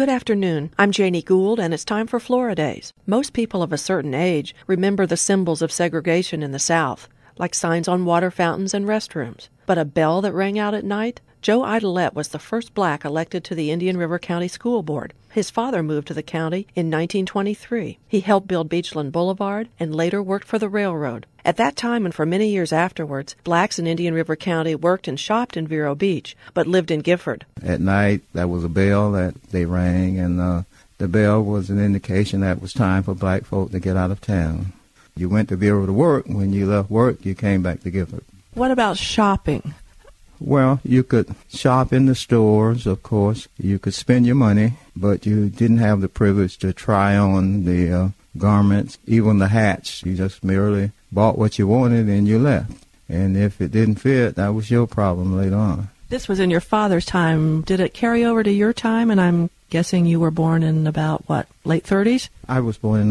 Good afternoon. I'm Janie Gould, and it's time for Flora Days. Most people of a certain age remember the symbols of segregation in the South, like signs on water fountains and restrooms. But a bell that rang out at night? Joe Idlett was the first black elected to the Indian River County School Board. His father moved to the county in 1923. He helped build Beachland Boulevard and later worked for the railroad. At that time and for many years afterwards, blacks in Indian River County worked and shopped in Vero Beach, but lived in Gifford. At night, there was a bell that they rang, and the bell was an indication that it was time for black folk to get out of town. You went to Vero to work. When you left work, you came back to Gifford. What about shopping? Well, you could shop in the stores, of course. You could spend your money, but you didn't have the privilege to try on the garments, even the hats. You just merely bought what you wanted and you left. And if it didn't fit, that was your problem later on. This was in your father's time. Did it carry over to your time? And I'm guessing you were born in about, late 30s? I was born in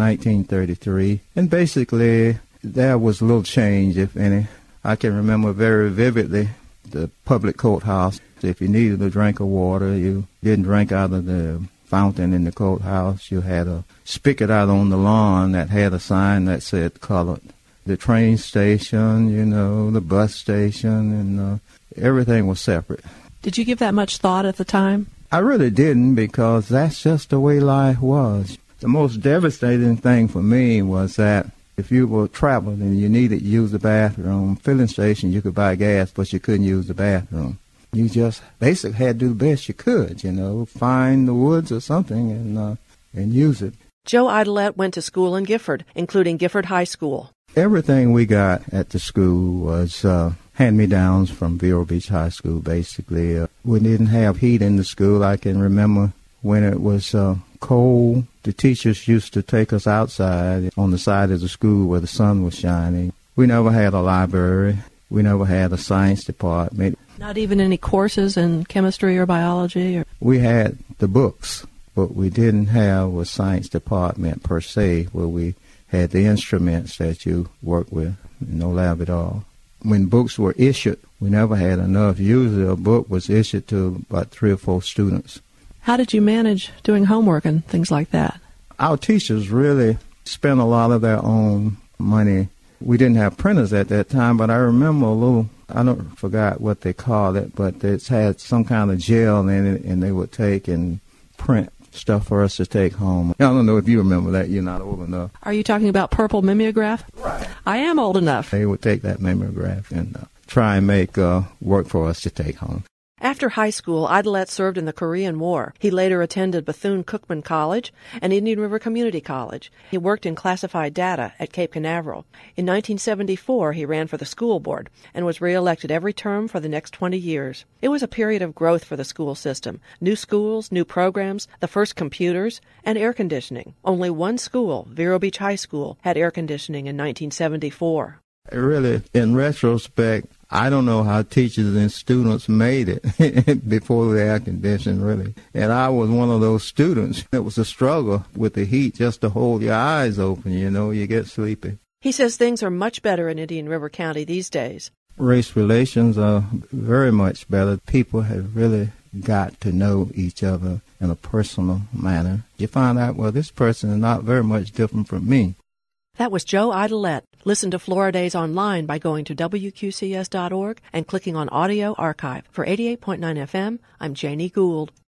1933. And basically, there was little change, if any. I can remember very vividly the public courthouse. If you needed a drink of water, you didn't drink out of the fountain in the courthouse. You had a spigot out on the lawn that had a sign that said colored. The train station, the bus station, and everything was separate. Did you give that much thought at the time? I really didn't, because that's just the way life was. The most devastating thing for me was that if you were traveling and you needed to use the bathroom, filling station, you could buy gas, but you couldn't use the bathroom. You just basically had to do the best you could, find the woods or something and use it. Joe Idlett went to school in Gifford, including Gifford High School. Everything we got at the school was hand-me-downs from Vero Beach High School, basically. We didn't have heat in the school. I can remember when it was cold, the teachers used to take us outside on the side of the school where the sun was shining. We never had a library. We never had a science department. Not even any courses in chemistry or biology? We had the books, but we didn't have a science department per se, where we had the instruments that you work with. No lab at all. When books were issued, we never had enough. Usually a book was issued to about 3 or 4 students. How did you manage doing homework and things like that? Our teachers really spent a lot of their own money. We didn't have printers at that time, but I remember I don't forgot what they called it, but it had some kind of gel in it, and they would take and print stuff for us to take home. I don't know if you remember that. You're not old enough. Are you talking about purple mimeograph? Right. I am old enough. They would take that mimeograph and try and make work for us to take home. After high school, Idlett served in the Korean War. He later attended Bethune-Cookman College and Indian River Community College. He worked in classified data at Cape Canaveral. In 1974, he ran for the school board and was reelected every term for the next 20 years. It was a period of growth for the school system. New schools, new programs, the first computers, and air conditioning. Only one school, Vero Beach High School, had air conditioning in 1974. Really, in retrospect, I don't know how teachers and students made it before the air conditioning, really. And I was one of those students. It was a struggle with the heat just to hold your eyes open, you get sleepy. He says things are much better in Indian River County these days. Race relations are very much better. People have really got to know each other in a personal manner. You find out, well, this person is not very much different from me. That was Joe Idlett. Listen to Flora Days online by going to WQCS.org and clicking on Audio Archive. For 88.9 FM, I'm Janie Gould.